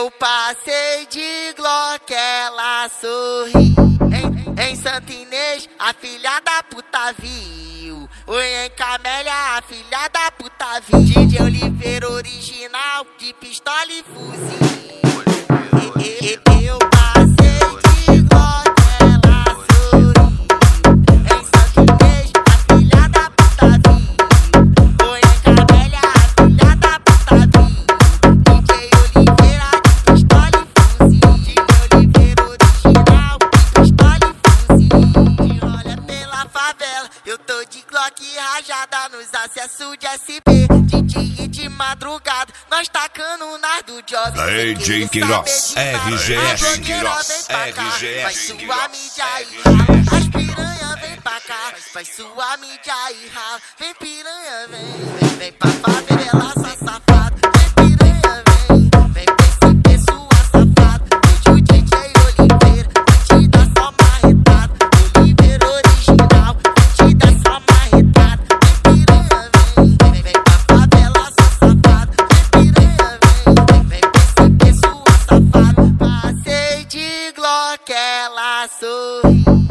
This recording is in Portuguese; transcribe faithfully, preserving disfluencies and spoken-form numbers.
Eu passei de Glock, ela sorri. Em, em Santa Inês, a filha da puta viu. Oi, em Camélia, a filha da puta viu. D J Oliveira original, de pistola e fuzil. E, e, e, eu passei de Glock, ela sorri. Em Santa Inês, a filha da puta viu. Oi, em Camélia, a filha da puta viu. D J Oliveira, de pistola e fuzil. D J Oliveira original, de pistola e fuzil. De rolha pela favela, eu tô de Glock rajada nos acessos de S B. De dia e de madrugada, nós tacando nas do job. Hey, Jim Quiroz, R G S Quiroz, R G S Quiroz. Faz sua mídia e rala, as piranha vem pra cá. Faz sua mídia e rala, vem piranha, vem. Vem, vem pra favela, essa safada. Vem piranha, vem. Vem pra esse pessoa safada. Hoje o D J Oliveira vai te dar só marretada. Oliveira original vai te dar só marretada. Vem piranha, vem. Vem, vem pra favela, essa safada. Vem piranha, vem. Vem pra esse pessoa safada. Passei de Glock, ela sorri.